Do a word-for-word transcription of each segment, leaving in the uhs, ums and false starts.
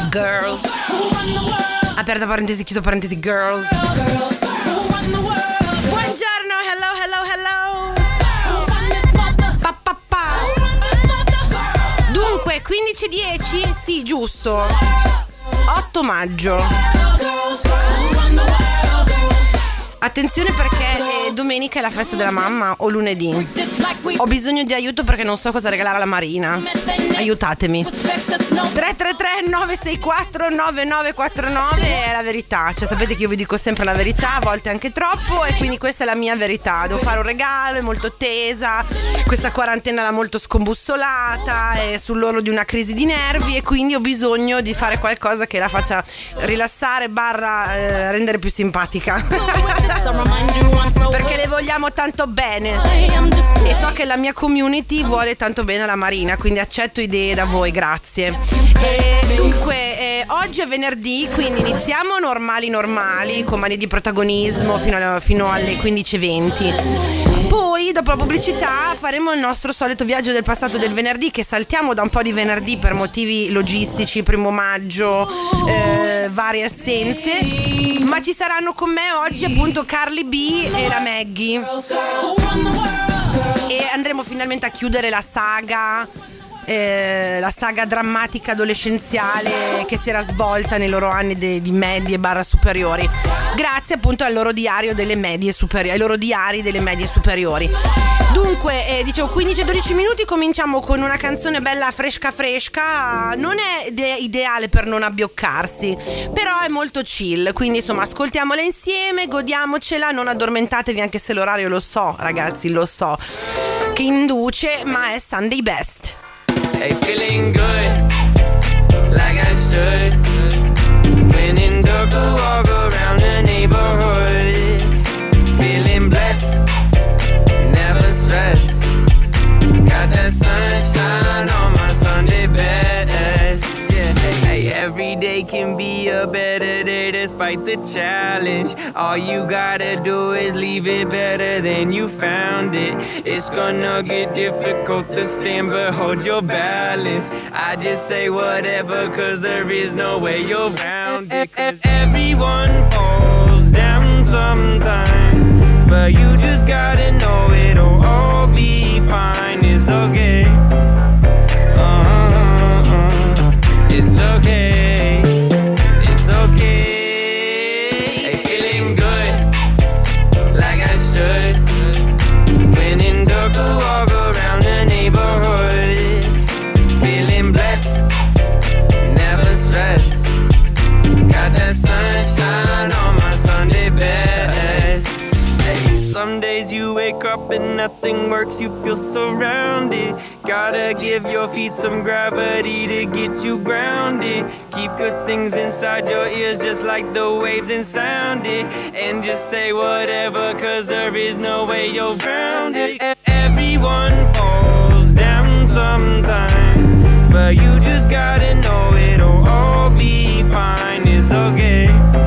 Girls. Aperta parentesi, chiusa parentesi, girls. Buongiorno, hello, hello, hello. Pa, pa, pa. Dunque, quindici e dieci, sì, giusto. otto maggio. Attenzione perché è domenica è la festa della mamma o lunedì. Ho bisogno di aiuto perché non so cosa regalare alla Marina. Aiutatemi. tre tre tre nove sei quattro nove nove quattro nove è la verità. Cioè sapete che io vi dico sempre la verità, a volte anche troppo, e quindi questa è la mia verità. Devo fare un regalo, è molto tesa. Questa quarantena l'ha molto scombussolata, è sull'orlo di una crisi di nervi, e quindi ho bisogno di fare qualcosa che la faccia rilassare barra eh, rendere più simpatica. Perché le vogliamo tanto bene e so che la mia community vuole tanto bene alla Marina, quindi accetto idee da voi, grazie. E dunque eh, oggi è venerdì, quindi iniziamo normali normali con mani di protagonismo fino, alla, fino alle quindici e venti. Poi dopo la pubblicità faremo il nostro solito viaggio del passato del venerdì, che saltiamo da un po' di venerdì per motivi logistici, primo maggio, eh, varie assenze, ma ci saranno con me oggi appunto Carly B e la Maggie, e andremo finalmente a chiudere la saga eh, la saga drammatica adolescenziale che si era svolta nei loro anni de, di medie barra superiori, grazie appunto al loro diario delle medie superiori, ai loro diari delle medie superiori. Dunque eh, dicevo quindici dodici minuti, cominciamo con una canzone bella fresca fresca. Non è ide- ideale per non abbioccarsi, però è molto chill, quindi insomma ascoltiamola insieme, godiamocela, non addormentatevi anche se l'orario lo so ragazzi, lo so che induce, ma è Sunday Best. Hey, feeling good, like I should. When in dark, I walk around the neighborhood. Feeling blessed, never stressed. Got that sunshine on my Sunday best. Yeah, hey, hey, every day can be a better day despite the challenge. All you gotta do is leave it better than you found it. It's gonna get difficult to stand, but hold your balance. I just say whatever, cause there is no way you're round it. Cause everyone falls down sometime, but you just gotta know it'll all be fine. It's okay. Uh-uh-uh. It's okay. It's okay. Hey, feeling good, like I should. When in dark, I walk around the neighborhood. Feeling blessed, never stressed. Got that sunshine on my Sunday best. Hey, some days you wake up and nothing works, you feel surrounded. Gotta give your feet some gravity to get you grounded. Keep good things inside your ears just like the waves and sound it. And just say whatever, cause there is no way you're round it. Everyone falls down sometime, but you just gotta know it'll all be fine. It's okay.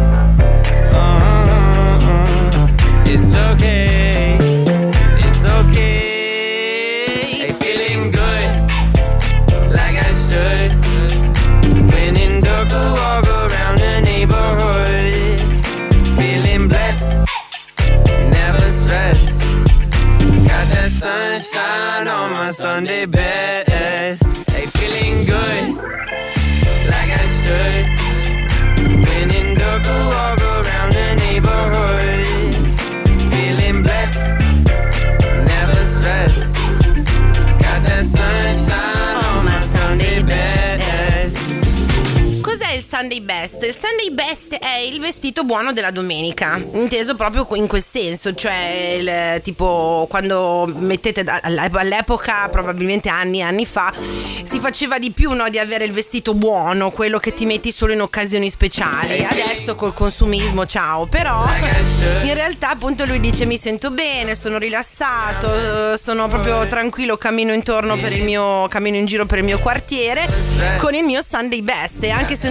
Uh-uh-uh. It's okay. It's okay. Hey, feeling good, like I should. When in dark, I walk around the neighborhood. Feeling blessed, never stressed. Got that sunshine on my Sunday best. Hey, feeling good, like I should. When in dark, I walk around the neighborhood. Feeling blessed, never stressed. Got that sunshine on my Sunday best. Cos'è il Sunday Best? Il Sunday Best è il vestito buono della domenica, inteso proprio in quel senso, cioè il, tipo quando mettete all'epoca, probabilmente anni e anni fa, si faceva di più, no, di avere il vestito buono, quello che ti metti solo in occasioni speciali. Adesso col consumismo ciao, però in realtà appunto lui dice mi sento bene, sono rilassato, sono proprio tranquillo, cammino intorno per il mio cammino in giro per il mio quartiere con il mio Sunday Best, e anche se non è domenica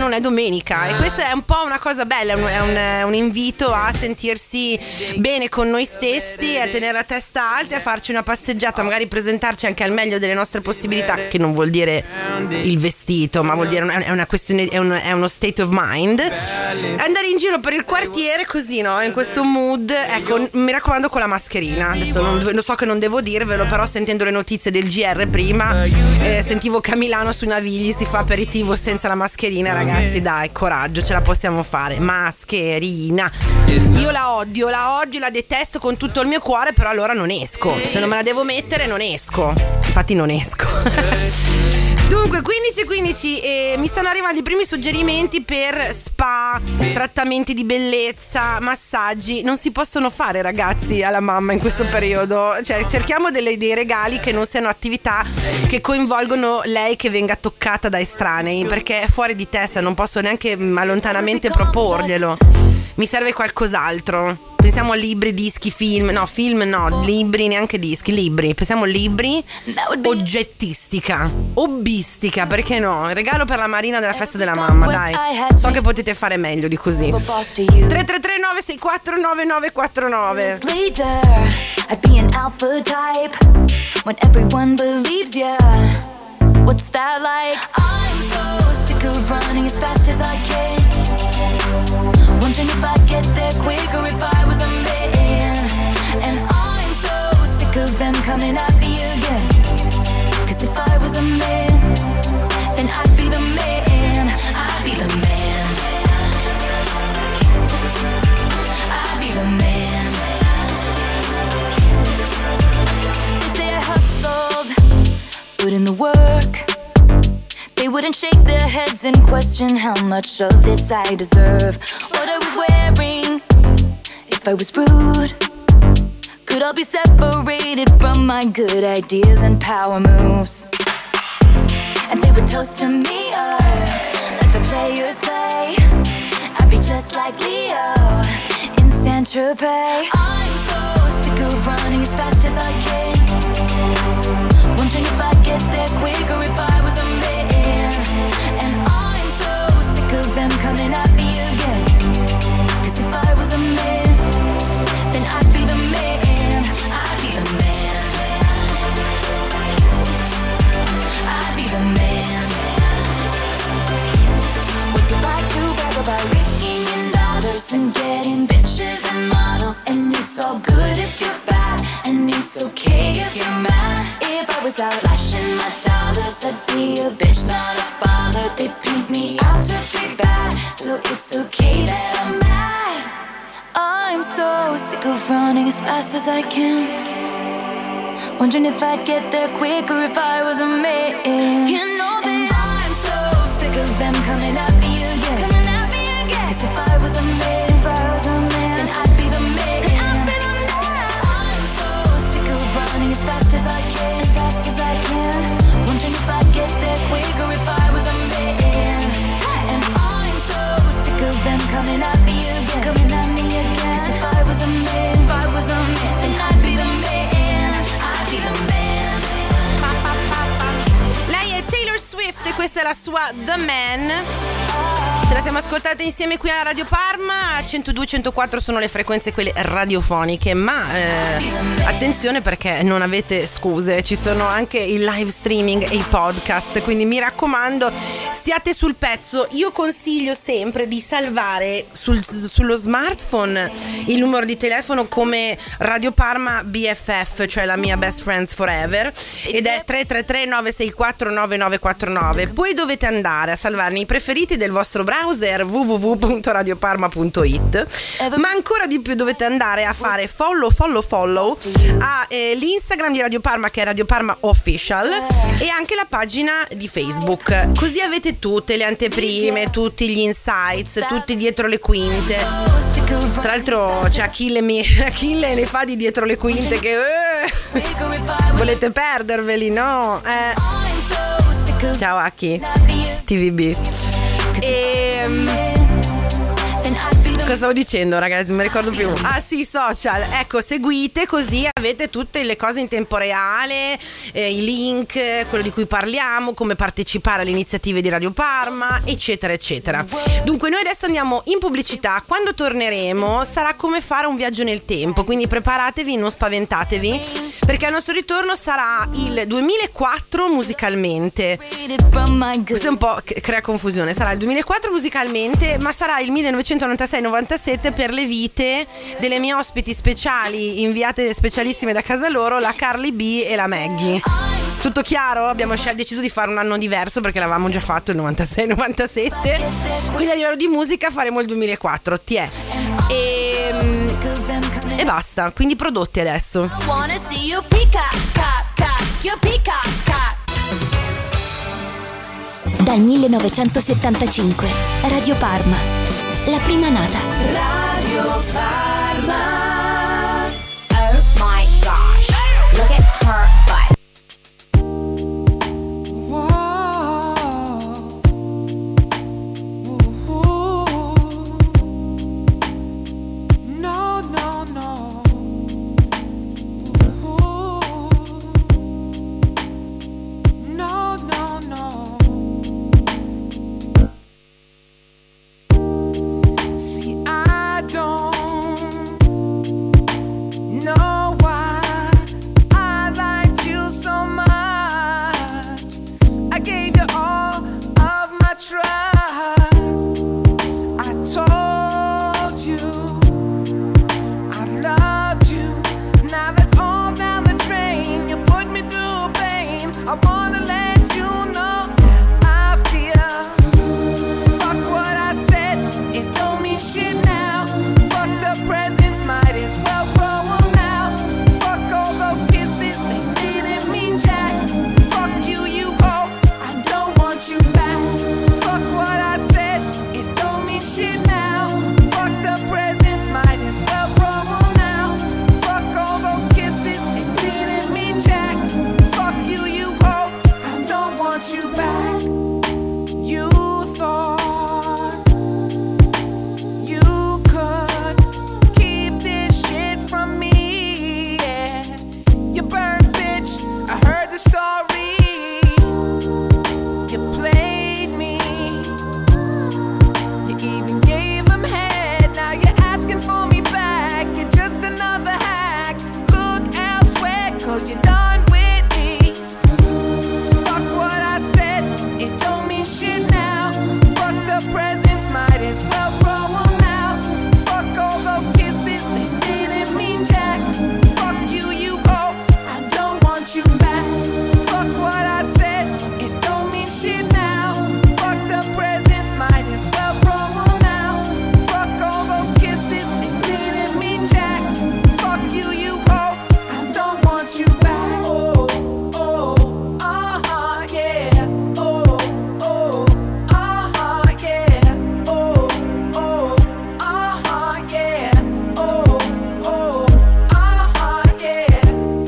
domenica, e questa è un po' una cosa bella, è un, è un, è un invito a sentirsi bene con noi stessi, a tenere la testa alta e a farci una passeggiata, magari presentarci anche al meglio delle nostre possibilità, che non vuol dire il vestito, ma vuol dire è una questione, è, un, è uno state of mind. Andare in giro per il quartiere così, no? In questo mood, ecco, mi raccomando con la mascherina. Adesso non, lo so che non devo dirvelo, però sentendo le notizie del G R prima, eh, sentivo che a Milano sui Navigli si fa aperitivo senza la mascherina. Ragazzi, dai, coraggio, ce la possiamo fare. Mascherina, io la odio, la odio, la detesto con tutto il mio cuore, però allora non esco. Se non me la devo mettere non esco. Infatti non esco. Dunque quindici e quindici, eh, mi stanno arrivando i primi suggerimenti per spa, trattamenti di bellezza, massaggi. Non si possono fare, ragazzi, alla mamma in questo periodo. Cioè, cerchiamo delle, dei regali che non siano attività che coinvolgono lei, che venga toccata da estranei, perché è fuori di testa, non posso neanche lontanamente proporglielo. Mi serve qualcos'altro. Pensiamo a libri, dischi, film. No, film no, libri, neanche dischi, libri. Pensiamo a libri, oggettistica, hobbistica, perché no? Il regalo per la Marina della festa della mamma, dai. So che potete fare meglio di così. tre tre tre nove sei quattro nove nove quattro nove. I'd be an alpha type when everyone believes ya. What's that like? I'm so sick of running as fast as I can. Wondering if I'd get there quicker if I was a man. And I'm so sick of them coming at me again. Cause if I was a man, then I'd be the man. I'd be the man. I'd be the man. They say I hustled, put in the work. They wouldn't shake their heads and question how much of this I deserve. What I was wearing, if I was rude, could all be separated from my good ideas and power moves. And they would toast to me, oh, let the players play. I'd be just like Leo in Saint-Tropez. I'm so sick of running as fast as I can. Wondering if I'd get there quicker if I was a man. And I'm so sick of them coming at me again. Cause if I was a man, then I'd be the man. I'd be the man. I'd be the man. What's it like to brag about rigging in dollars and getting bitches and models? And it's all good if you're bad, and it's okay if you're mad. If I was out flashing my dollars, I'd be a bitch, not a baller. They paint me out to be bad, so it's okay that I'm mad. I'm so sick of running as fast as I can. Wondering if I'd get there quicker if I was a man. You know that and I'm so sick of them coming at me again. Coming at me again. Cause if I was a man, if I was a man, then I'd be the man. I'd be the man. I'm so sick of running as fast as I can. As fast as I can. Wondering if I'd get there quicker if I was a man. And I'm so sick of them coming at me again. Coming at me again. Cause if I was a man, if I was a man, then I'd be the man. I'd be the man. Lei è Taylor Swift e questa è la sua The Man. Ce la siamo ascoltate insieme qui a Radio Parma. centodue centoquattro sono le frequenze quelle radiofoniche, ma eh, attenzione perché non avete scuse, ci sono anche il live streaming e i podcast, quindi mi raccomando stiate sul pezzo. Io consiglio sempre di salvare sul, sullo smartphone il numero di telefono come Radio Parma B F F, cioè la mia best friends forever, ed è tre tre tre nove sei quattro nove nove quattro nove. Poi dovete andare a salvarne i preferiti del vostro browser w w w punto radioparma punto it, ma ancora di più dovete andare a fare follow follow follow a eh, l'Instagram di Radio Parma, che è Radio Parma Official, e anche la pagina di Facebook, così avete tutte le anteprime, tutti gli insights, tutti dietro le quinte. Tra l'altro c'è Achille, mi, Achille ne fa di dietro le quinte che eh, volete perderveli, no? Eh. Ciao Aki, T V B. E Cosa stavo dicendo, ragazzi? Non mi ricordo più. Ah sì, social. Ecco, seguite così avete tutte le cose in tempo reale, eh, i link, quello di cui parliamo, come partecipare alle iniziative di Radio Parma, eccetera, eccetera. Dunque, noi adesso andiamo in pubblicità. Quando torneremo sarà come fare un viaggio nel tempo, quindi preparatevi, non spaventatevi, perché al nostro ritorno sarà il duemilaquattro musicalmente. Questo è un po' crea confusione. Sarà il duemilaquattro musicalmente, ma sarà il millenovecentonovantasei novantasette per le vite delle mie ospiti speciali, inviate specialissime da casa loro, la Carly B e la Maggie. Tutto chiaro? Abbiamo scel- deciso di fare un anno diverso perché l'avevamo già fatto il novantasei novantasette, quindi a livello di musica faremo il duemilaquattro. Ti è. E, e basta, quindi prodotti adesso. Dal millenovecentosettantacinque Radio Parma, la prima nata. Radio Parma. Oh my gosh, look at her butt. No, no, no. No, no, no. See, I don't know why I liked you so much. I gave you all of my trust. I told you I loved you. Now that's all down the drain. You put me through pain. I wanna let you know I feel. Fuck what I said, it don't mean shit now. Fuck the presents, might as well throw 'em out. Fuck all those kisses, they didn't mean jack. Fuck you, you go, I don't want you back. Fuck what I said, it don't mean shit now. Fuck the presents, might as well throw 'em out. Fuck all those kisses, they didn't mean jack. Fuck you, you go, I don't want you back. You thought you could keep this shit from me, yeah. You burned, bitch, I heard the story. You played me. You even gave them head. Now you're asking for me back. You're just another hack. Look elsewhere, cause you're done with me. Fuck what I said, it don't mean shit now. Fuck the presents, might as well throw 'em out. Fuck all those kisses, they didn't mean jack. Fuck you, you go, I don't want you back. Fuck what I said, it don't mean shit now. Fuck the presents, might as well throw 'em out. Fuck all those kisses, they didn't mean jack. Fuck you, you go, I don't want you back. Oh, oh, uh-huh, yeah. Oh, oh, uh-huh, yeah. Oh, oh, uh-huh, yeah. Oh, oh, uh-huh, yeah.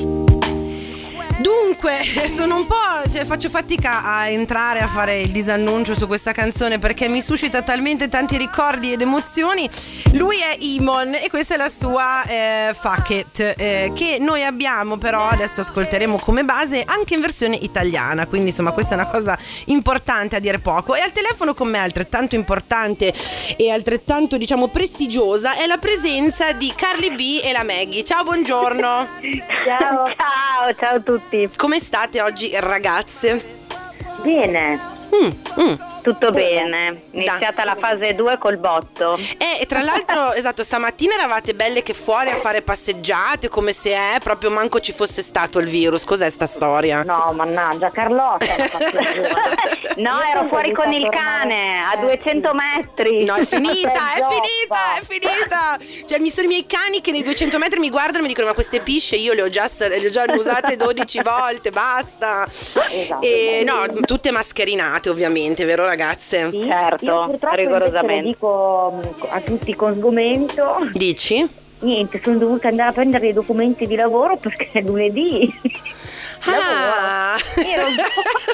Dunque, sono un po', cioè, faccio fatica a entrare a fare il disannuncio su questa canzone perché mi suscita talmente tanti ricordi ed emozioni. Lui è Imon e questa è la sua eh, Fuck It, eh, che noi abbiamo però adesso ascolteremo come base anche in versione italiana, quindi insomma questa è una cosa importante a dire poco. E al telefono con me altrettanto importante e altrettanto diciamo prestigiosa è la presenza di Carly B e la Maggie. Ciao, buongiorno. Ciao. Ciao, ciao a tutti. Come state oggi, ragazze? Bene. Mm, mm. Tutto bene. Iniziata la fase due col botto. Eh, e tra l'altro, esatto, stamattina eravate belle che fuori a fare passeggiate, come se è proprio manco ci fosse stato il virus. Cos'è sta storia? No, mannaggia, Carlotta. No, ero fuori con il cane a duecento metri. No, è finita, è finita, è finita. Cioè, mi sono i miei cani che nei duecento metri mi guardano e mi dicono: ma queste pisce io le ho già, le ho già usate dodici volte, basta. Esatto. E no, tutte mascherinate, ovviamente, vero, ragazze? Sì, certo, io purtroppo rigorosamente. Lo dico a tutti con sgomento. Dici? Niente, sono dovuta andare a prendere i documenti di lavoro perché è lunedì. Ah. Io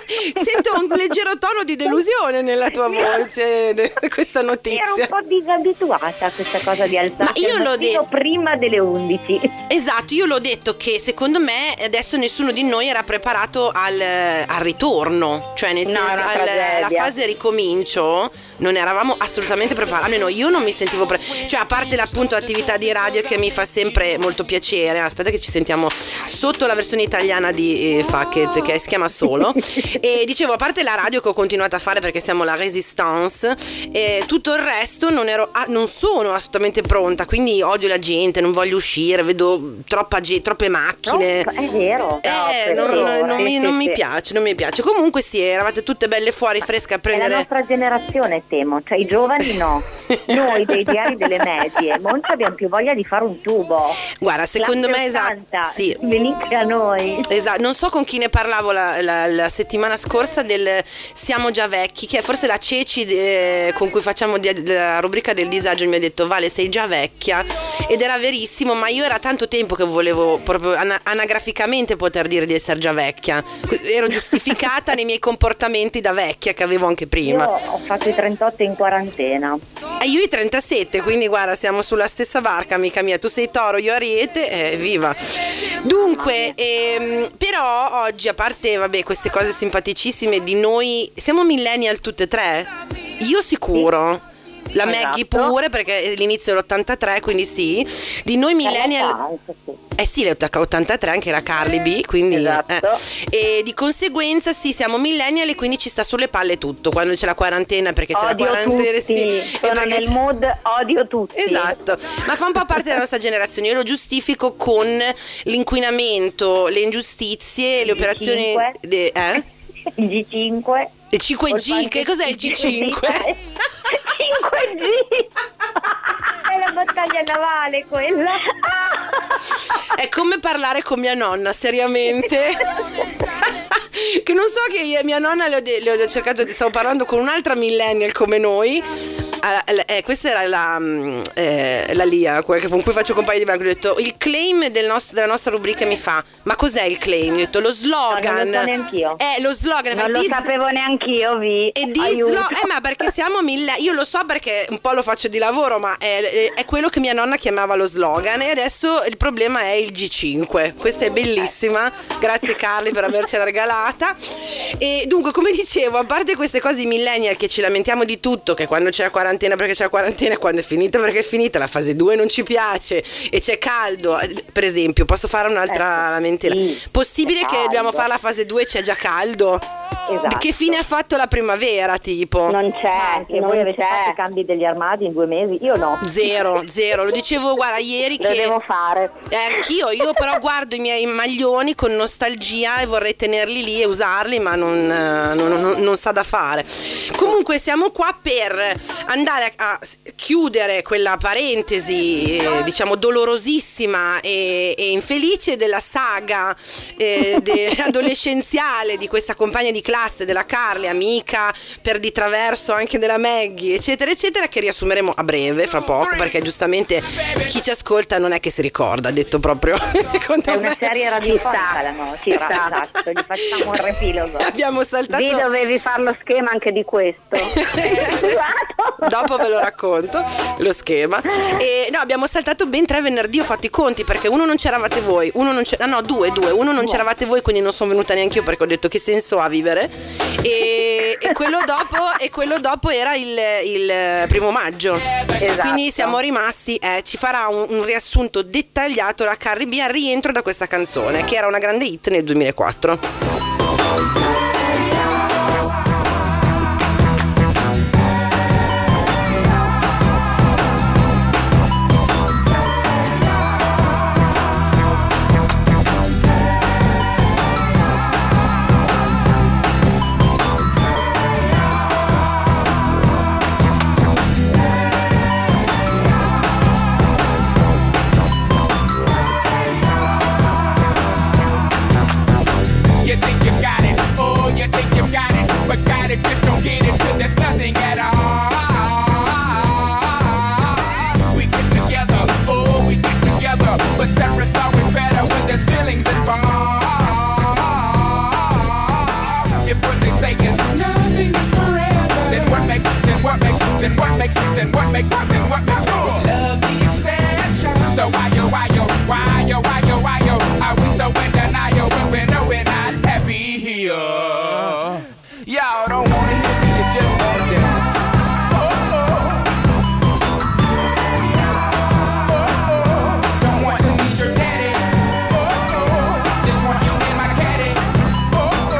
Sento un leggero tono di delusione nella tua voce, questa notizia. Ero un po' disabituata a questa cosa di alzarsi Ma io l'ho detto prima delle undici. Esatto, io l'ho detto che secondo me adesso nessuno di noi era preparato al, al ritorno, cioè nel No, senso è una al- tragedia. alla fase ricomincio non eravamo assolutamente preparati, almeno io non mi sentivo pre- cioè a parte l'appunto attività di radio che mi fa sempre molto piacere. Aspetta che ci sentiamo sotto la versione italiana di eh, Fuck It, che si chiama Solo. E dicevo, a parte la radio che ho continuato a fare perché siamo la Resistance, e tutto il resto non ero ah, non sono assolutamente pronta, quindi odio la gente, non voglio uscire, vedo troppa ge- troppe macchine. Troppo, è vero. Eh, non, non- non mi, non mi piace, non mi piace. Comunque sì, eravate tutte belle fuori, fresche a È la prendere. nostra generazione, temo, cioè i giovani no. Noi dei diari delle medie non abbiamo più voglia di fare un tubo. Guarda, secondo Classe me esatto. ottanta, Sì. venite a noi. Esatto, non so con chi ne parlavo la, la- la settimana scorsa del siamo già vecchi, che è forse la Ceci eh, con cui facciamo di- la rubrica del disagio, mi ha detto Vale sei già vecchia, ed era verissimo, ma io era tanto tempo che volevo proprio ana- anagraficamente poter dire di essere già vecchia, ero giustificata nei miei comportamenti da vecchia che avevo anche Io prima. ho fatto i trentotto in quarantena. E io i trentasette, quindi guarda, siamo sulla stessa barca, amica mia. Tu sei Toro, io Ariete, eh, viva. Dunque, ehm, però oggi, a parte vabbè queste cose simpaticissime di noi, siamo millennial tutte e tre? Io sicuro. La Maggie Esatto. pure, perché è l'inizio dell'ottantatré, quindi sì. Di noi millennial. Anche sì. Eh sì, l'ottantatré anche la Carly B, quindi Esatto. eh. E di conseguenza sì, siamo millennial e quindi ci sta sulle palle tutto. Quando c'è la quarantena, perché c'è Odio la quarantena, tutti, sì, e sono perché nel c'è- mood odio tutti. Esatto, ma fa un po' parte della nostra generazione. Io lo giustifico con l'inquinamento, le ingiustizie, le operazioni cinque. de- eh? Il G cinque. Il cinque G, che cos'è il G cinque? cinque G. È la battaglia navale quella. È come parlare con mia nonna, seriamente. Che non so che io e mia nonna le ho, de- le ho cercato di, stavo parlando con un'altra millennial come noi. Ah, eh, questa era la, mm, eh, la Lia, quella che- con cui faccio compagnia di banco. Ho detto il claim del nostro- della nostra rubrica mi fa: ma cos'è il claim? Ho detto lo slogan. No, non lo so neanch'io. Eh, lo slogan. Non fa, lo "Dis- sapevo neanch'io, vi E di aiuto. slo- eh, ma perché siamo mille. Io lo so perché un po' lo faccio di lavoro, ma è, è- è quello che mia nonna chiamava lo slogan. E adesso il problema è il G cinque. Questa è bellissima. Grazie Carli per avercela regalata. E dunque, come dicevo, a parte queste cose di millennial che ci lamentiamo di tutto, che quando c'è la quarantena perché c'è la quarantena e quando è finita perché è finita, la fase due non ci piace e c'è caldo. Per esempio, posso fare un'altra Ecco, lamentela? sì, Possibile c'è che caldo. dobbiamo fare la fase due e c'è già caldo? Esatto. Che fine ha fatto la primavera, tipo? Non c'è, che non voi avete c'è. fatto i cambi degli armadi in due mesi, io no. Zero, zero. Lo dicevo, guarda, ieri Lo che devo fare. Eh, anch'io, io però guardo i miei maglioni con nostalgia e vorrei tenerli lì e usarli, ma non, eh, non, non- non sa da fare. Comunque siamo qua per andare a, a chiudere quella parentesi, eh, diciamo, dolorosissima e, e infelice della saga eh, de- adolescenziale di questa compagna di classe della Carly, amica per di traverso anche della Maggie, eccetera, eccetera, che riassumeremo a breve, fra poco, perché giustamente chi ci ascolta non è che si ricorda, detto proprio, secondo È me. una serie radiofonica la no, ci sta, esatto, gli facciamo un riepilogo. Abbiamo saltato. Vi dovevi fare lo schema anche di questo. Dopo ve lo racconto lo schema. E no, abbiamo saltato ben tre venerdì. Ho fatto i conti perché uno non c'eravate voi, uno non c'era, no, due, due, uno non c'eravate voi, quindi non sono venuta neanche io perché ho detto che senso ha vivere. E, e quello dopo, e quello dopo era il, il primo maggio. Esatto. Quindi siamo rimasti. Eh, ci farà un, un riassunto dettagliato la Carly B al rientro da questa canzone, che era una grande hit nel duemilaquattro. You think makes something, what makes something, what makes good? Love the exception. So why yo, why yo, why yo, why yo, why yo, are we so in denial when we know we're not happy here? Y'all don't wanna hear me, you just wanna dance. Oh, oh. Don't want to meet your daddy. Oh, oh. Just want you in my caddy. Oh, oh.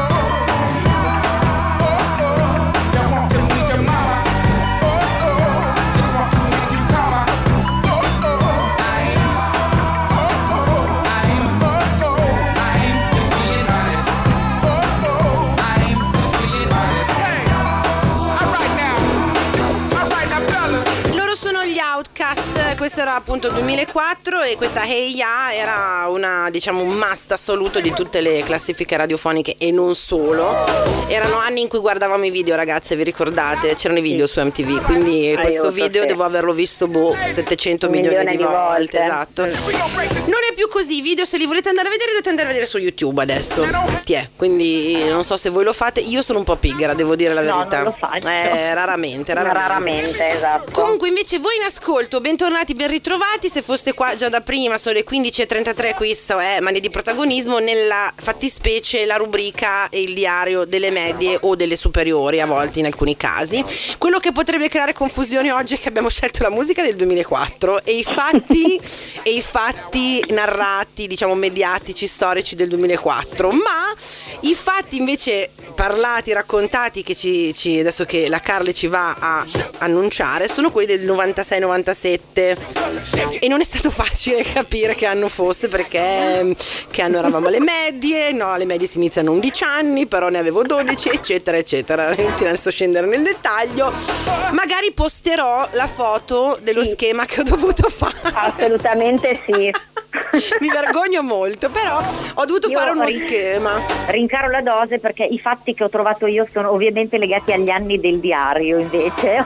Oh, oh. Don't want to meet your mama. Oh, oh. Just want to make you calmer. Oh, oh. I'm, oh, oh. I'm, oh, oh. I'm just being honest. Oh, oh. I'm just being honest. Hey, all right now. All right now, fellas. Loro sono gli Outcast, questo era appunto duemilaquattro e questa Hey Ya era una, diciamo, un must assoluto di tutte le classifiche radiofoniche e non solo. Erano anni in cui guardavamo i video, ragazze, vi ricordate? C'erano i video su M T V, quindi questo Aiuto, video sì. devo averlo visto boh settecento Un milioni milione di di volte, volte. esatto. Non è più così, i video se li volete andare a vedere dovete andare a vedere su YouTube adesso. Ti è, quindi non so se voi lo fate, io sono un po' pigra, devo dire la No, verità. non lo faccio. Eh, raramente, raramente. Raramente, esatto. Comunque invece voi in ascolto, bentornati, ben ritrovati. Se foste qua già da prima, sono le quindici e trentatré, questo è Mani di Protagonismo, nella fattispecie la rubrica e il diario delle medie o delle superiori, a volte in alcuni casi. Quello che potrebbe creare confusione oggi è che abbiamo scelto la musica del duemilaquattro e i fatti e i fatti narrati, diciamo mediatici, storici del duemilaquattro, ma i fatti invece parlati, raccontati, che ci, ci adesso che la Carle ci va a annunciare, sono quelli del novantasei novantasette e non è stato facile capire che anno fosse, perché che anno eravamo alle medie, no, le medie si iniziano a undici anni, però ne avevo dodici, eccetera eccetera. È inutile adesso scendere nel dettaglio, magari posterò la foto dello Sì. schema che ho dovuto fare. Assolutamente sì. Mi vergogno molto, però ho dovuto Io fare uno rin- schema. Rincaro la dose perché i fatti che ho trovato io sono ovviamente legati agli anni del diario, invece.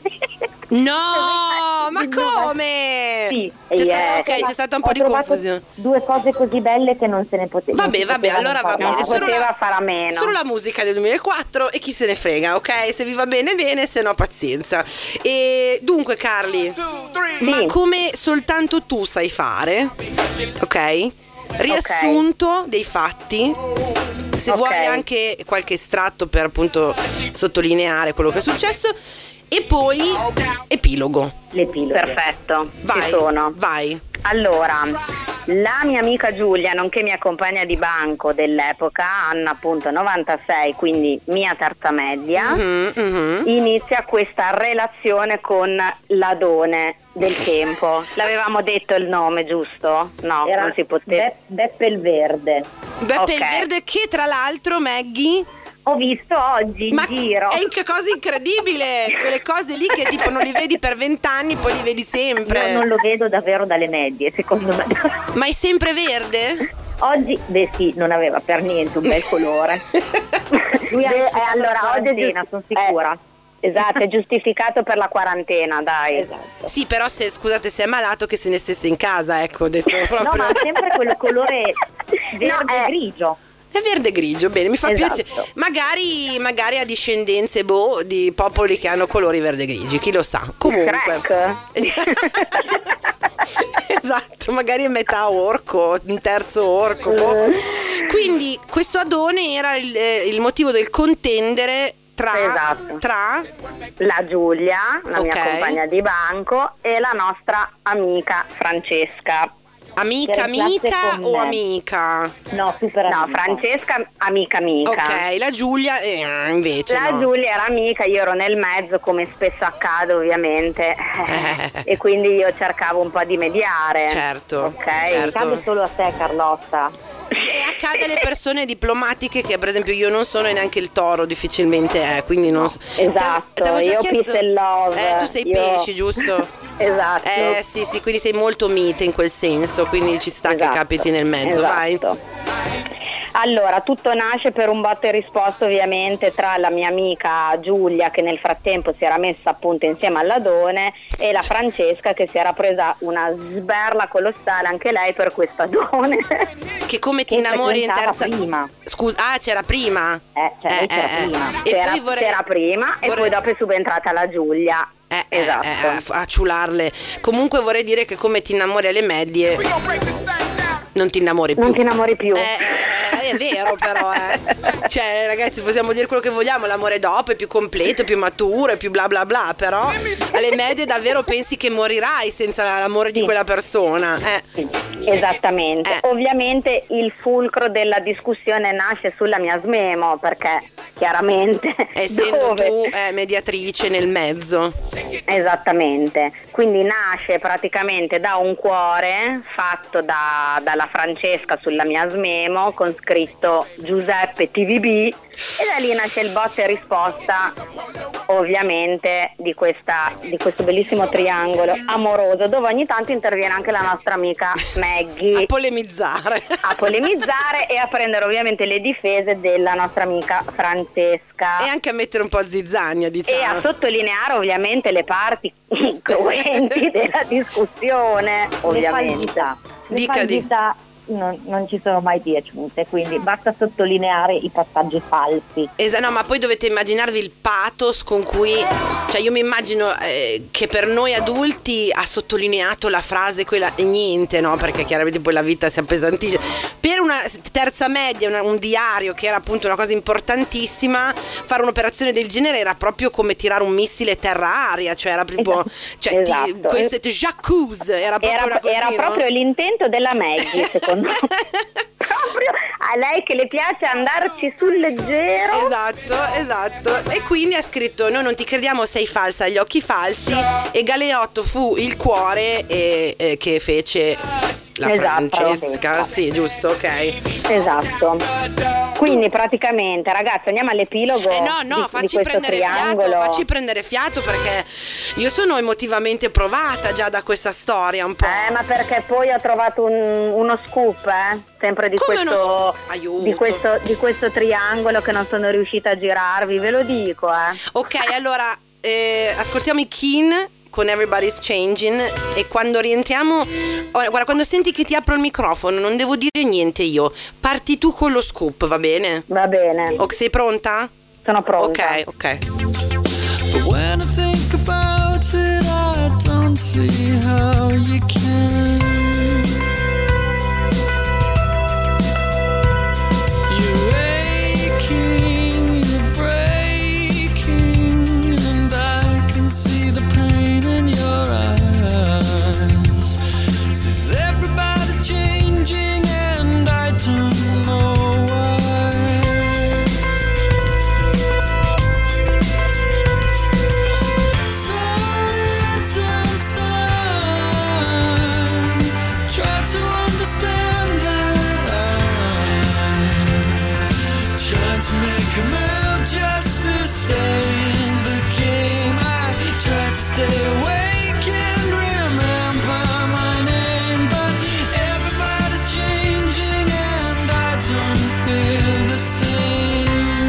No, ma come? Sì, C'è eh, stata, ok, c'è stata un po' ho di trovato confusione. Due cose così belle che non se ne poteva. Vabbè, vabbè, allora va bene. Non si Solo poteva la- fare a meno. Solo la musica del duemilaquattro e chi se ne frega, ok? Se vi va bene bene, se no pazienza. E dunque, Carli, ma come soltanto tu sai fare, ok? Riassunto dei fatti. Se Ok. vuoi anche qualche estratto per appunto sottolineare quello che è successo. E poi epilogo. L'epilogo. Perfetto, Vai, ci sono. vai. Allora, la mia amica Giulia, nonché mia compagna di banco dell'epoca, anno appunto novantasei, quindi mia terza media, Mhm, mhm. inizia questa relazione con l'Adone del tempo. L'avevamo detto il nome, giusto? No, non si poteva. Beppe il Verde. Beppe il Ok. Verde, che tra l'altro, Maggie, Ho visto oggi in ma giro. è che cosa incredibile, quelle cose lì che tipo non li vedi per vent'anni, poi li vedi sempre. Io non lo vedo davvero dalle medie, secondo me. Ma è sempre verde? Oggi, beh sì, non aveva per niente un bel colore. Lui ha Beh, insegnato eh, allora, la oggi è quarantena, giusto- sono sicura. eh, esatto, è giustificato per la quarantena, dai. Esatto. Sì, però se scusate se è malato che se ne stesse in casa, ecco, ho detto proprio. No, ma ha sempre quel colore verde No, eh. grigio. È verde grigio, bene, mi fa Esatto. piacere. Magari, magari ha discendenze boh, di popoli che hanno colori verde grigi, chi lo sa. Comunque. Shrek. Esatto, magari è metà orco, un terzo orco. boh. Quindi questo Adone era il, eh, il motivo del contendere tra, Esatto. tra La Giulia, la mia Ok. compagna di banco, e la nostra amica Francesca. amica Che era in classe amica con o me. amica? No, super No, amica. Francesca amica amica. Ok, la Giulia eh, invece La no. Giulia era amica, io ero nel mezzo, come spesso accade ovviamente, e quindi io cercavo un po' di mediare. Certo, Ok. certo. Accade solo a te, Carlotta. E accade alle persone diplomatiche che per esempio io non sono e neanche il toro difficilmente è, quindi non so. Esatto, T'avevo già io chiesto- peace and love. Eh, tu sei Io- pesci, giusto? Esatto. Eh sì, sì, quindi sei molto mite in quel senso, quindi ci sta che Esatto, capiti nel mezzo, vai. esatto. Allora, tutto nasce per un botta e risposta ovviamente tra la mia amica Giulia, che nel frattempo si era messa appunto insieme all'Adone, e la Francesca, che si era presa una sberla colossale anche lei per questo Adone. Che come ti Che innamori in frequentava terza... prima. Scusa, ah, c'era prima? Eh, cioè lei c'era eh, eh. prima. E C'era, poi vorrei... c'era prima e vorrei- poi dopo è subentrata la Giulia. Eh, eh, Esatto. eh, a, a ciularle. Comunque vorrei dire che come ti innamori alle medie non ti innamori più. Non ti innamori più. Eh, eh, è vero però, eh. Cioè, ragazzi, possiamo dire quello che vogliamo, l'amore dopo è più completo, è più maturo, è più bla bla bla, però alle medie davvero pensi che morirai senza l'amore di Sì. quella persona. Eh. Sì, esattamente. Eh. Ovviamente il fulcro della discussione nasce sulla mia smemo, perché chiaramente Essendo dove... tu eh, mediatrice nel mezzo. Esattamente, quindi nasce praticamente da un cuore fatto da, dalla Francesca sulla mia smemo con scritto Giuseppe T V B, e da lì nasce il botta e risposta ovviamente di, questa, di questo bellissimo triangolo amoroso, dove ogni tanto interviene anche la nostra amica Maggie A polemizzare. a polemizzare e a prendere ovviamente le difese della nostra amica Francesca. E anche a mettere un po' zizzania, E a diciamo. sottolineare ovviamente le parti cruenti della discussione, Le ovviamente. falsità. Le Dica, falsità non, non ci sono mai piaciute, quindi basta sottolineare i passaggi falsi. Esa- no, ma poi dovete immaginarvi il pathos con cui, cioè io mi immagino eh, che per noi adulti ha sottolineato la frase quella e niente, no? Perché chiaramente poi la vita si appesantisce. Per una terza media, una- un diario che era appunto una cosa importantissima, fare un'operazione del genere era proprio come tirare un missile terra-aria, cioè era proprio, Esatto. cioè ti- Esatto. queste Jacuzzi, era proprio Era, una così, era no? proprio l'intento della Maggie, secondo me. Proprio a lei che le piace andarci sul leggero. Esatto, esatto. E quindi ha scritto: noi non ti crediamo, sei falsa, agli occhi falsi. E Galeotto fu il cuore e, e che fece la Esatto, Francesca. esatto. Sì, giusto, ok. Esatto. Quindi praticamente, ragazzi, andiamo all'epilogo Eh no, no, di, di facci questo prendere triangolo. fiato, facci prendere fiato perché io sono emotivamente provata già da questa storia un po'. Eh, ma perché poi ho trovato un- uno scoop, eh? Sempre di Come uno questo, scoop? Aiuto. di questo di questo triangolo che non sono riuscita a girarvi, ve lo dico, eh. Ok, allora eh, ascoltiamo i Keen con Everybody's Changing e quando rientriamo, oh, guarda, quando senti che ti apro il microfono non devo dire niente io, parti tu con lo scoop, va bene? Va bene, Ok, sei pronta? sono pronta. Ok, ok. But when I think about it, I don't see how you can. You're aching, you're breaking, and I can see the pain in your eyes. Says everybody's changing, and I don't know why. So little time, try to understand that I'm trying to make a move just to stay in the game. I try to stay awake and remember my name, but everybody's changing and I don't feel the same.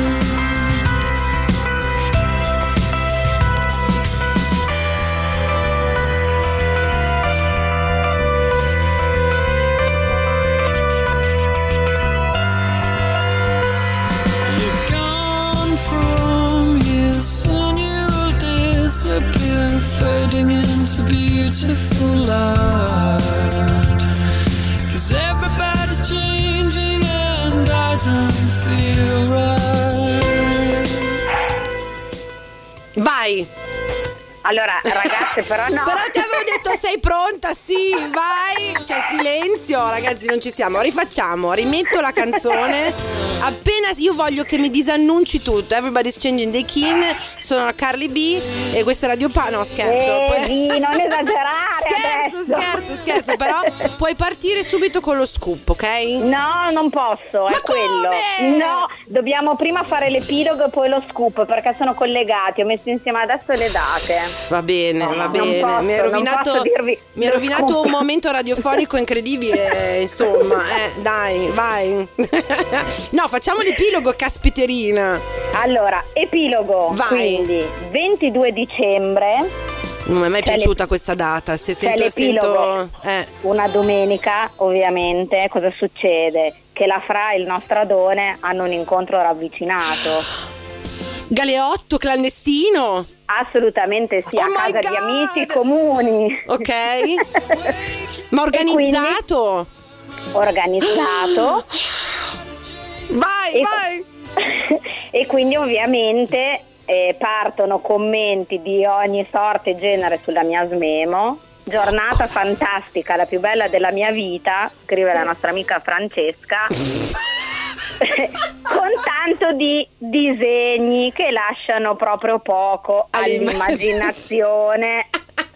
You're gone from here, soon you'll disappear, fading into beautiful light. 'Cause everybody's changing and I don't feel right. Vai. Allora, ragazze, però no. Però ti avevo detto sei pronta, sì, vai. C'è silenzio, ragazzi, non ci siamo. Rifacciamo, rimetto la canzone. Appena io voglio che mi disannunci tutto. Everybody's Changing the Keen, sono Carly B e questa è Radio Pa. No, scherzo. Eh, di, non esagerare Scherzo, adesso. scherzo, scherzo. Però puoi partire subito con lo scoop, ok? No, non posso, Ma è quello. come? No, dobbiamo prima fare l'epilogo e poi lo scoop, perché sono collegati. Ho messo insieme adesso le date. Va bene, No, va non bene. posso, Mi hai non rovinato rovinato, posso dirvi mi hai lo rovinato scoop. un momento radiofonico incredibile, insomma, eh, dai, vai. No, facciamo l'epilogo, caspiterina. Allora, epilogo. Vai. Quindi ventidue dicembre, Non mi è mai C'è piaciuta l'ep- questa data. Se c'è sento, l'epilogo. sento eh. una domenica, ovviamente, cosa succede? Che la Fra e il nostro Adone hanno un incontro ravvicinato. Galeotto clandestino. Assolutamente sì, Oh a my casa di God! amici comuni. Ok. Ma organizzato. Organizzato. Vai, E- vai. E quindi ovviamente eh, partono commenti di ogni sorta e genere sulla mia Smemo. Giornata fantastica, la più bella della mia vita, scrive la nostra amica Francesca. Con tanto di disegni che lasciano proprio poco all'immaginazione.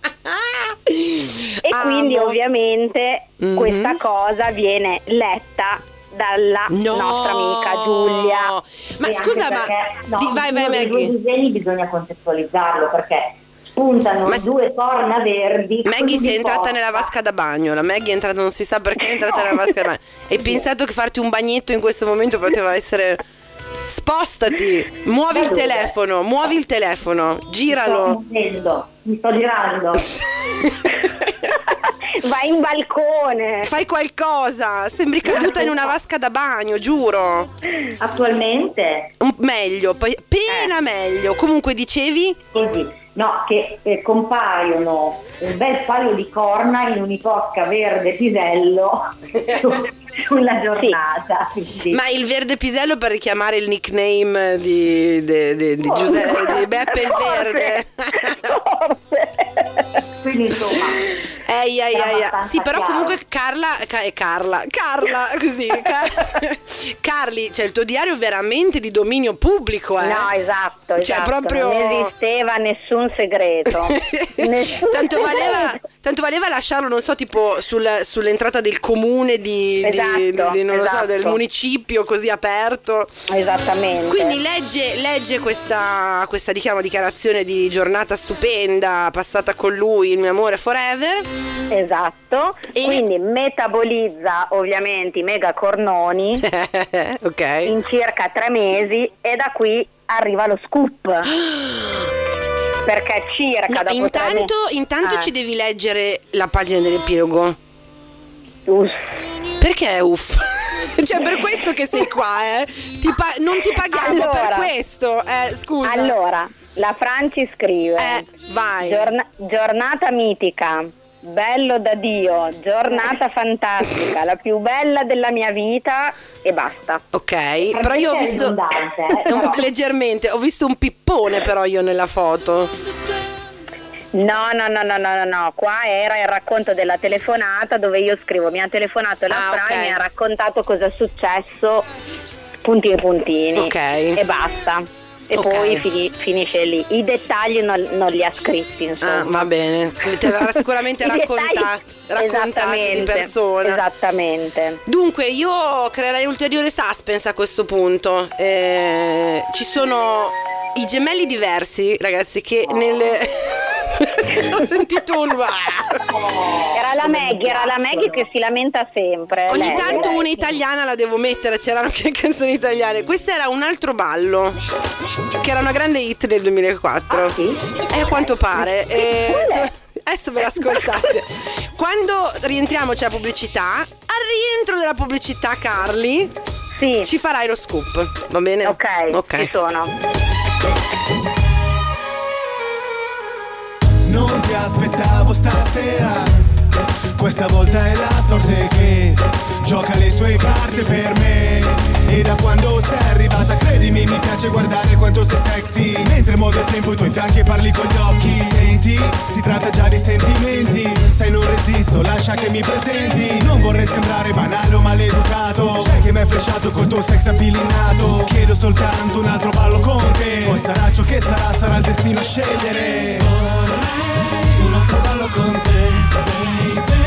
E quindi Amo. ovviamente Mhm. questa cosa viene letta dalla No. nostra amica Giulia. Ma E scusa, anche ma perché, no, di- vai, vai uno dei due Maggie. disegni bisogna contestualizzarlo perché spuntano Ma se- due corna verdi. Maggie così si è entrata forza. nella vasca da bagno. La Maggie è entrata, non si sa perché è entrata nella vasca da bagno. Hai pensato che farti un bagnetto in questo momento poteva essere. Spostati, muovi il Dove? telefono, muovi il telefono, Mi giralo. sto muovendo, mi sto girando. Vai in balcone. Fai qualcosa, sembri caduta in una vasca da bagno, giuro. Attualmente Un- meglio, poi appena Eh. meglio. Comunque dicevi? così, no, che eh, compaiono un bel paio di corna in un'iposca verde pisello su- sulla giornata. quindi- Ma il verde pisello per richiamare il nickname di, di, di, di Giuseppe, di Beppe il Verde. Forse. Quindi insomma, Ehi, ehi, Era ehi. abbastanza Sì, però chiaro. comunque Carla ca- è Carla, Carla, così. Car- Carli, cioè il tuo diario è veramente di dominio pubblico, eh? No, esatto, Cioè, esatto. proprio- Non esisteva nessun segreto. Nessun tanto, valeva, segreto. tanto valeva lasciarlo, non so, tipo sul- sull'entrata del comune di, di- Esatto, di- di- non lo so, esatto. del municipio così aperto. Esattamente. Quindi legge, legge questa, questa diciamo, dichiarazione di giornata stupenda passata con lui, il mio amore forever. Esatto. E- Quindi metabolizza ovviamente i mega cornoni Ok. in circa tre mesi e da qui arriva lo scoop. Perché circa No, dopo tre intanto, mesi- intanto Eh. ci devi leggere la pagina dell'epilogo. Uff. Perché uff? Cioè per questo che sei qua, eh? Ti pa- non ti paghiamo per Allora. questo, eh, scusa. Allora, la Franci scrive: Eh, vai. Giorna- giornata mitica, bello da Dio, giornata fantastica, la più bella della mia vita e basta. Ok, però io ho è visto ridondante, eh, un- però. leggermente, ho visto un pippone però io nella foto. No, no, no, no, no, no, no, qua era il racconto della telefonata dove io scrivo: mi ha telefonato la Ah, Fra ok. e mi ha raccontato cosa è successo, puntini puntini. Ok. E basta. E Ok. poi fini- finisce lì. I dettagli non, non li ha scritti, insomma. Ah, va bene. Te l'avrà sicuramente I racconta- dettagli- raccontati di Esattamente, persona. Esattamente. Dunque, io creerei ulteriore suspense a questo punto. Eh, ci sono i gemelli diversi, ragazzi, che nelle. Ho sentito un. Era la Maggie, era la Maggie che si lamenta sempre. Ogni lei. tanto una italiana la devo mettere, c'erano anche canzoni italiane. Questo era Un altro ballo, che era una grande hit del duemilaquattro. Ah, sì? Eh, a quanto pare. Eh, tu- adesso ve l'ascoltate. Quando rientriamo c'è la pubblicità. Al rientro della pubblicità, Carli, Sì. ci farai lo scoop, va bene? Ok, Ok. ci sono. Non ti aspettavo stasera, questa volta è la sorte che gioca le sue carte per me. E da quando sei arrivata, credimi, mi piace guardare quanto sei sexy. Mentre muovi a tempo i tuoi fianchi e parli con gli occhi. Senti, si tratta già di sentimenti. Sai, non resisto, lascia che mi presenti. Non vorrei sembrare banale o maleducato, sai che mi hai flashato col tuo sex appillinato. Chiedo soltanto un altro ballo con te, poi sarà ciò che sarà, sarà il destino a scegliere. Vorrei un altro ballo con te, baby.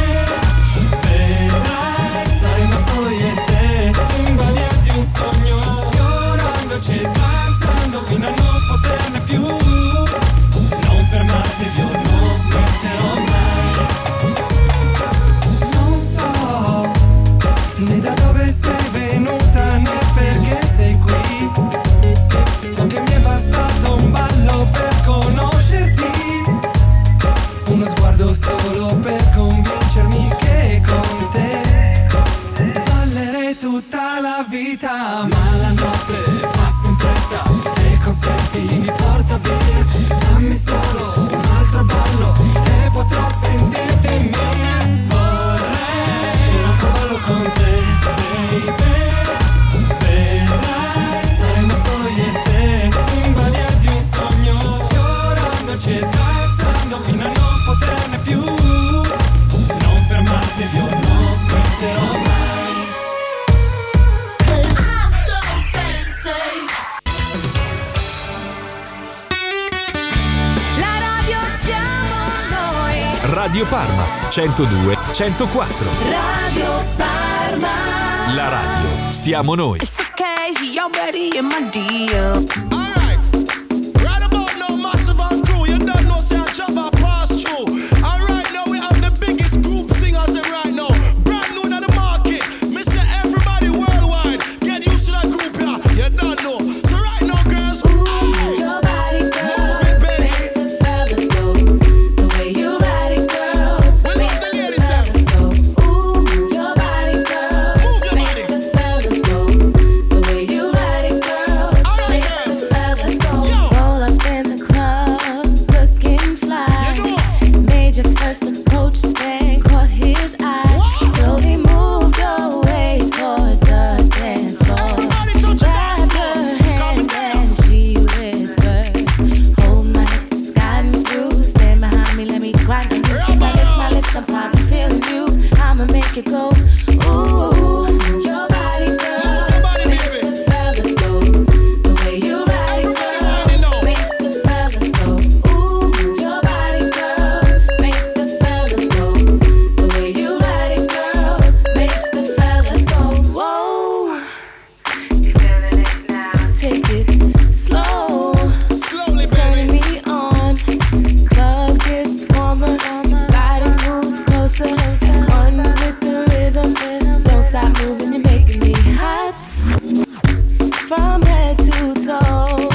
Vedrai, saremo solo io e te, invaliati un sogno, sfiorandoci e danzando fino a non poterne più. Non fermarti, io non smetterò mai. Radio Parma centodue centoquattro. Radio Parma. La radio siamo noi. Okay, he already in my D M. Alright, right about now, massive and crew. You don't know, say I jump I pass through. Alright, now we have the biggest group singers in right now. Brand new in the market. Me say everybody worldwide. Get used to that group, yeah. You don't know. So right now, girls, Ooh, your body, girl. move it, baby. Makes the fellas go. The way you ride it, girl. We love Makes the the ladies, them. fellas go. Ooh, your body, girl. Move your Makes body. the fellas go. The way you ride it, girl. Alright, Makes girls. the fellas go. Yo. Roll up in the club, looking fly. You know. Made your first approach, then caught his eye. Wow. Slowly moved your way towards the dance floor. Everybody touch your dance Grabbed floor. her Calm it hand down. and she whispered, hold my hips, got me through. Stand behind me, let me grind on you. If I lick my lips, I'm probably feeling you. I'ma make it go. Ooh, your body, girl. Move your body, baby. Makes the fellas go. The way you ride it, Everybody girl. ride it now. Makes the fellas go. Ooh, your body, girl. Makes the fellas go. The way you ride it, girl. Makes the fellas go. Whoa. Take it slow. Slowly, Turning baby. me on. Club gets warmer. Body moves closer. On with the rhythm. Don't stop moving, you're making me hot. From head to toe.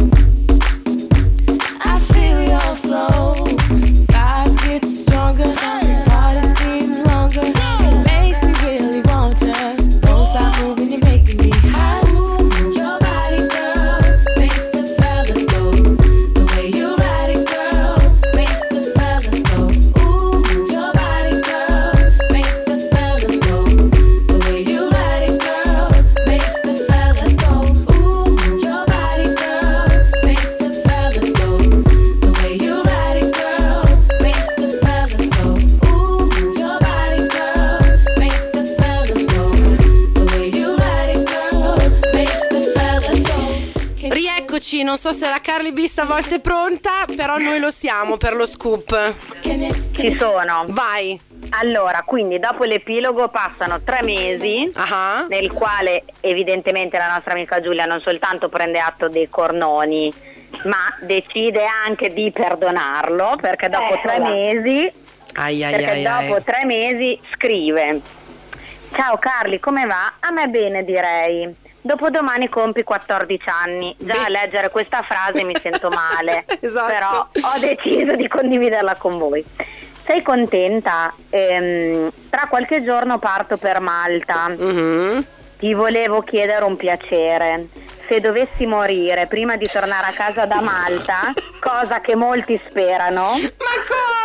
I feel your flow. Vibes get stronger. Party seems longer. Makes me really want ya. Don't stop moving, you're making me hot. Your body, girl, makes the fellas go. The way you ride it, girl, makes the fellas go. Ooh, your body, girl, makes the fellas go. The way you ride it, girl, makes the fellas go. Ooh, your body, girl, makes the fellas go. The way you ride it, girl, makes the fellas go. Ooh, your body, girl, makes the fellas go. The way you ride it, girl, makes the fellas go. Rieccoci, non so se la Carly B stavolta è pronta, però noi lo siamo per lo scoop. Ci sono. Vai. Allora, quindi dopo l'epilogo passano tre mesi Ah. nel quale evidentemente la nostra amica Giulia non soltanto prende atto dei cornoni, ma decide anche di perdonarlo, perché dopo tre Eccola. mesi Ai ai perché ai, ai. dopo tre mesi scrive: ciao Carli, come va? A me bene, direi. Dopodomani compi quattordici anni. Già a leggere questa frase mi sento male. Esatto. Però ho deciso di condividerla con voi. Sei contenta? Ehm, tra qualche giorno parto per Malta. Mhm. Ti volevo chiedere un piacere. Se dovessi morire prima di tornare a casa da Malta, cosa che molti sperano, Ma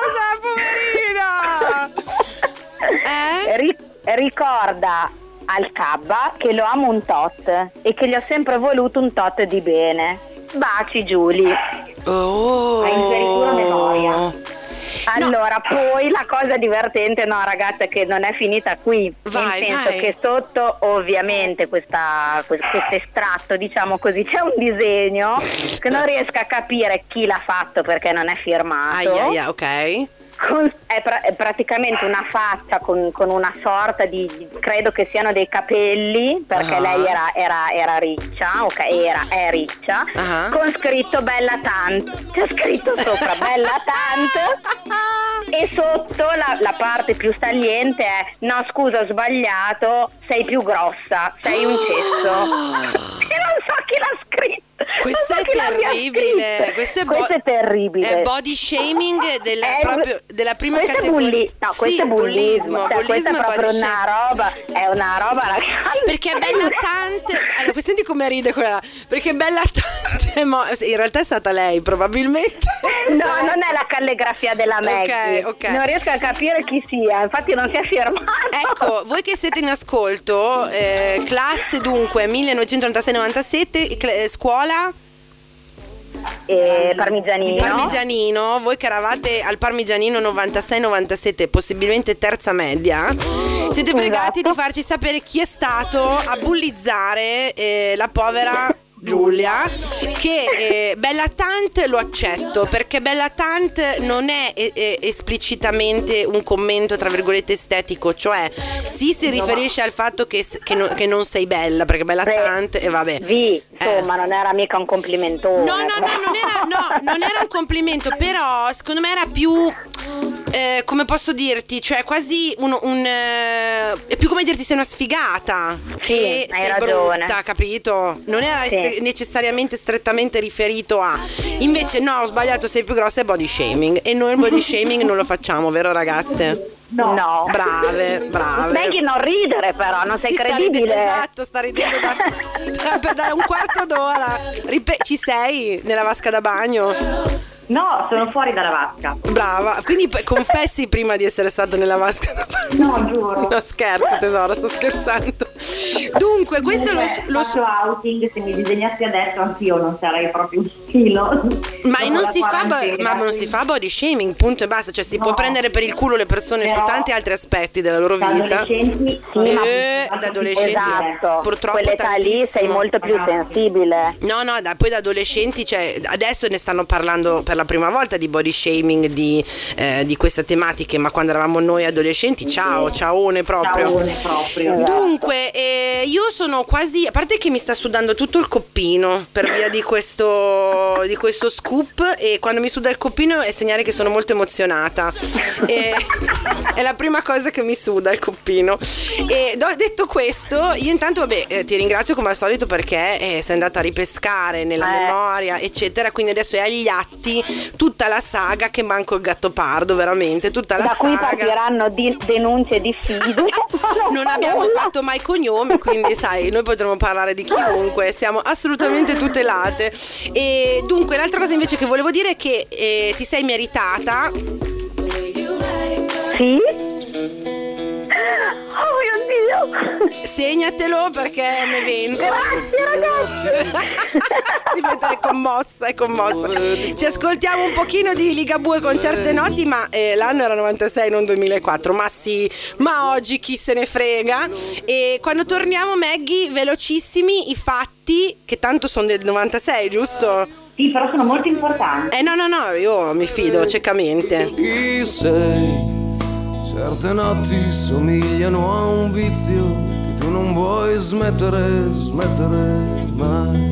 cosa, poverina? Eh? ri- ricorda al Cabba che lo amo un tot e che gli ho sempre voluto un tot di bene. Baci, Giulia. Oh. Hai inserito una memoria. Allora, poi la cosa divertente, no ragazza, è che non è finita qui. Vai, nel senso vai. che sotto ovviamente questa, questo estratto, diciamo così, c'è un disegno che non riesco a capire chi l'ha fatto perché non è firmato. Ai ai ai, ok. Con- è, pra- è praticamente una faccia con, con una sorta di, di- credo che siano dei capelli, perché Ah. lei era, era, era riccia, ok, era, è riccia, Ah. con scritto bella tant, c'è scritto sopra bella tant e sotto la, la parte più saliente è no scusa ho sbagliato, sei più grossa, sei un cesso. E non so chi l'ha scritto. Questo Non è so chi l'abbia terribile. scritto. Questo è, bo- Questo è terribile. È body shaming della, È- proprio, della prima questo è categoria. bulli- no, Sì, questo è bullismo, cioè, bullismo questa è e proprio body una shaming. roba, è una roba ragazzi. Perché è bella tante. Allora, senti come ride quella. Perché è bella tante. mo- In realtà è stata lei, probabilmente. No, non è la calligrafia della Maggie. ok. Non riesco a capire chi sia, infatti non si è firmato. Ecco, voi che siete in ascolto, eh, classe dunque millenovecentottantasei novantasette, cl- eh, scuola E Parmigianino. Parmigianino, voi che eravate al Parmigianino novantasei novantasette, possibilmente terza media, siete pregati Esatto. di farci sapere chi è stato a bullizzare eh, la povera Giulia, che eh, Bella Tant lo accetto, perché Bella Tant non è eh, eh, esplicitamente un commento tra virgolette estetico, cioè sì, si riferisce al fatto che, che, no, che non sei bella, perché Bella Beh, Tant e eh, vabbè. Sì, insomma, eh. non era mica un complimentone. No, no, no, non era, no, non era un complimento, però secondo me era più eh, come posso dirti, cioè quasi un, un eh, è più come dirti sei una sfigata, che sì, hai sei ragione. brutta, capito? Non era Sì. est- necessariamente strettamente riferito a. Invece no, ho sbagliato, sei più grossa, è body shaming, e noi il body shaming non lo facciamo, vero ragazze? No. no. Brave, brave. Maggie, non ridere però, non sei Sì, sta credibile. ridendo, esatto, sta ridendo da, da, per da un quarto d'ora. Ripe- ci sei nella vasca da bagno? No, sono fuori dalla vasca. Brava, quindi p- confessi prima di essere stato nella vasca da bagno. No, giuro. No, scherzo tesoro, sto scherzando. Dunque, questo è lo, lo faccio outing, se mi disegnassi adesso anch'io non sarei proprio un filo. Ma Dopo non la si fa bo- quarantena, ma non si fa body shaming, punto e basta, cioè si No. può prendere per il culo le persone Però su tanti altri aspetti della loro da vita. adolescenti, sì, Eh, ma da adolescenti Esatto, purtroppo quell'età lì sei tantissimo. molto più sensibile. No, no, da, poi da adolescenti, cioè adesso ne stanno parlando per la prima volta di body shaming, di, eh, di queste tematiche, ma quando eravamo noi adolescenti, ciao, ciaone proprio. Ciaone proprio. Dunque, eh, io sono quasi, a parte che mi sta sudando tutto il coppino per via di questo, di questo scoop, e quando mi suda il coppino è segnale che sono molto emozionata. E, è la prima cosa che mi suda il coppino. E do- detto questo, io intanto vabbè eh, ti ringrazio come al solito perché eh, sei andata a ripescare nella Eh. memoria eccetera, quindi adesso è agli atti tutta la saga che manco il Gattopardo, veramente tutta la Da saga. qui partiranno di- denunce diffide. Non abbiamo fatto mai cognomi, quindi sai, noi potremmo parlare di chiunque, siamo assolutamente tutelate. E dunque l'altra cosa invece che volevo dire è che eh, ti sei meritata. Sì? Oh mio Dio! Segnatelo perché è un evento. Grazie ragazzi! Si vede, è commossa, è commossa. Ci ascoltiamo un pochino di Ligabue con certe noti, ma eh, l'anno era novantasei, non duemilaquattro. Ma sì, ma oggi chi se ne frega. E quando torniamo, Maggie, velocissimi i fatti, che tanto sono del novantasei, giusto? Sì, però sono molto importanti. Eh no, no, no, io mi fido ciecamente. Chi sei? Certe notti somigliano a un vizio che tu non vuoi smettere, smettere mai.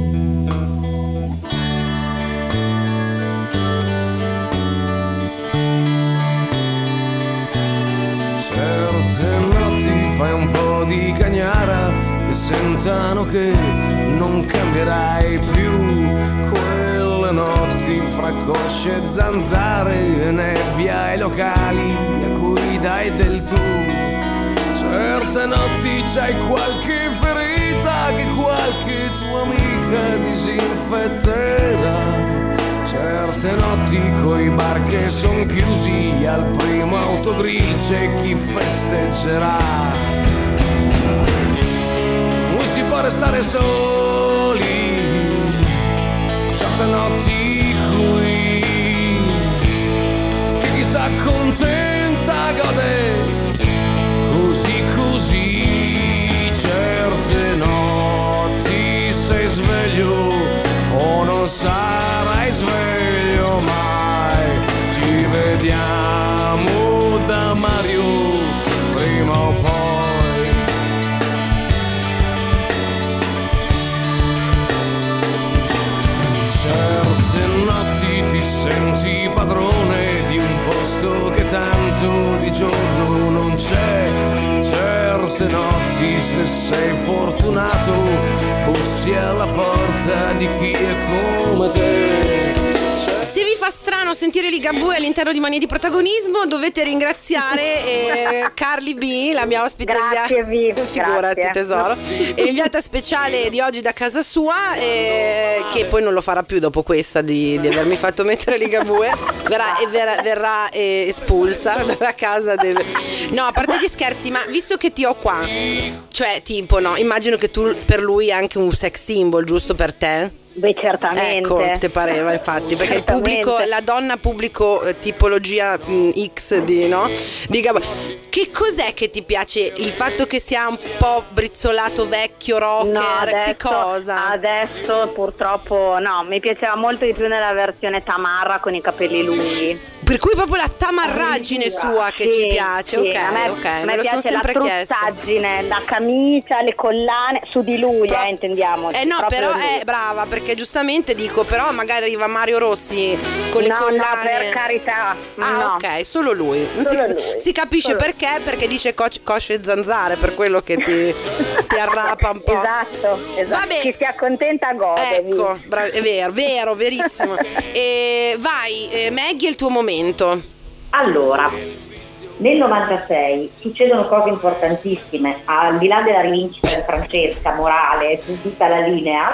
Certe notti fai un po' di cagnara e sentano che non cambierai più. Quelle notti fra cosce e zanzare e nebbia ai locali a cui dai del tu. Certe notti c'hai qualche ferita che qualche tua amica disinfetterà. Certe notti coi bar che son chiusi, al primo autogrill c'è chi festeggerà. Non si può restare soli certe notti qui, che chi s'accontenta gode così così. Certe notti sei sveglio o non sarai sveglio mai. Ci vediamo da Mario prima o poi. Certe notti ti senti padrone di un posto che tanto di giorno non c'è. Certe notti, se sei fortunato, bussi alla porta di chi è come te. Se vi fa strano sentire Ligabue all'interno di Manie di Protagonismo, dovete ringraziare eh, Carly B, la mia ospite. Grazie, Vi. Figurati, Grazie. tesoro. E l'inviata speciale di oggi da casa sua, eh, che poi non lo farà più dopo questa di, di avermi fatto mettere Ligabue. Verrà, e verrà, verrà eh, espulsa dalla casa del. No, a parte gli scherzi, ma visto che ti ho qua, cioè tipo no, immagino che tu per lui è anche un sex symbol, giusto per te? Beh, certamente. Ecco, te pareva infatti, perché il Certamente. pubblico, la donna pubblico eh, tipologia mh, X di, no? Di Gab- che cos'è che ti piace? Il fatto che sia un po' brizzolato vecchio rocker? No, adesso, che cosa? Adesso purtroppo no, mi piaceva molto di più nella versione Tamarra con i capelli lunghi. Per cui proprio la tamarraggine sua che Sì, ci piace, sì, ok, a me, ok, a me me lo sono piace sempre la chiesto. truzzaggine, la camicia, le collane, su di lui, Pro- eh, intendiamo. Eh no, proprio però lui. è brava, perché giustamente dico, però magari arriva Mario Rossi con le no, collane. no, per carità. Ah, no. ok, solo lui. Non Solo si, lui. si capisce Solo- perché, perché dice co- cosce e zanzare, per quello che ti, ti arrapa un po'. Esatto, esatto. Vabbè. Chi si accontenta gode. Ecco, bra- è vero, vero, verissimo. E vai, eh, Maggie, è il tuo momento. Allora, nel novantasei succedono cose importantissime, al di là della rivincita di Francesca, morale, su tutta la linea.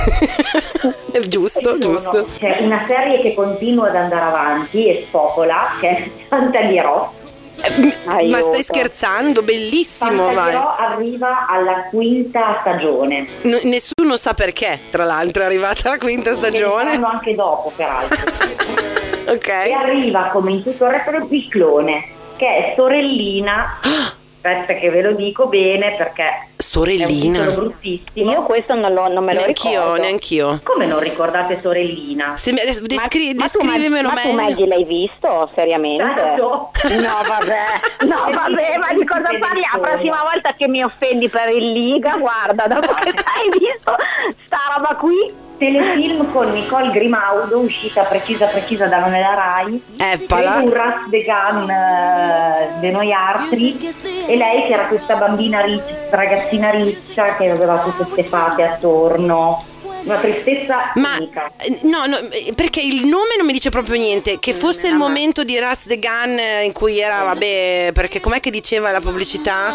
È giusto, Ci sono- giusto. C'è una serie che continua ad andare avanti e spopola, che è Fantaghierò. Ma Aiuto. stai scherzando? Bellissimo, vai. Fantaghierò arriva alla quinta stagione. N- nessuno sa perché, tra l'altro, è arrivata la quinta Che stagione. faranno anche dopo, peraltro. E Ok. arriva, come in tutto il resto del Piclone, che è sorellina. Aspetta che ve lo dico bene perché è un Sorellina. titolo bruttissimo. Io questo non, lo, non me lo Neanch'io, ricordo. neanch'io. Come non ricordate sorellina? Se mi- adesso descri- ma, tu, descrivimelo ma tu meglio. Maggie l'hai visto seriamente? Certo. No vabbè, no vabbè, ma di cosa parli? La prossima volta che mi offendi per il Liga, guarda, dopo che hai visto sta roba qui. Telefilm con Nicole Grimaudo, uscita precisa precisa da nella Rai. Eppala. Un Ras de Gan eh, de noi altri. E lei che era questa bambina riccia, ragazzina riccia che aveva tutte queste fate attorno. Una tristezza Ma unica. eh, no, no, eh, perché il nome non mi dice proprio niente. Che fosse il momento di Ras de Gan eh, in cui era, vabbè, perché com'è che diceva la pubblicità?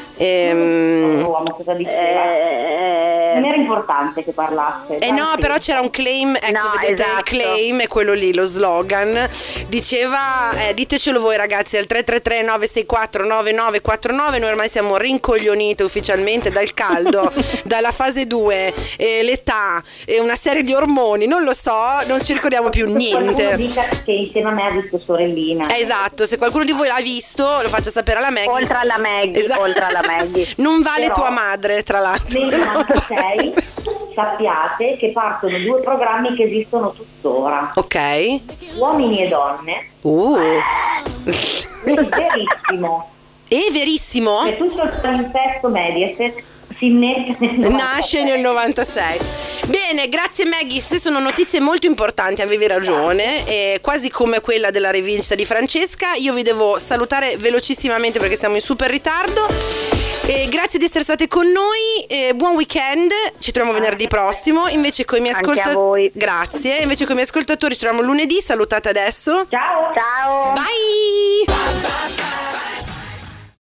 Ehm, Uomo, cosa diceva? Eh, Non era importante che parlasse. Eh no, però c'era un claim, ecco, No, vedete esatto. il claim è quello lì, lo slogan. Diceva, eh, ditecelo voi ragazzi, al tre tre tre nove sei quattro nove nove quattro nove. Noi ormai siamo rincoglionite ufficialmente dal caldo, dalla fase due, eh, l'età, e una serie di ormoni, non lo so, non ci ricordiamo più Qualcuno niente. dica che insieme a me ha visto sorellina. Eh, esatto, se qualcuno di voi l'ha visto lo faccia sapere alla Maggie. oltre alla Maggie, Esatto. oltre alla Maggie. Non vale Però- tua madre, tra l'altro. Nel novantasei sappiate che partono due programmi che esistono tuttora, Ok. Uomini e Donne. Uh. Verissimo. È verissimo? C'è tutto il palinsesto Mediaset si innesca nel Nasce nel novantasei. Bene, grazie Maggie, queste sono notizie molto importanti, avevi ragione, eh, quasi come quella della rivincita di Francesca. Io vi devo salutare velocissimamente perché siamo in super ritardo. E grazie di essere state con noi, eh, buon weekend, ci troviamo venerdì prossimo. Invece con i miei Anche a ascoltatori, voi. grazie. Invece con i miei ascoltatori ci troviamo lunedì, salutate adesso. Ciao. Ciao. Bye.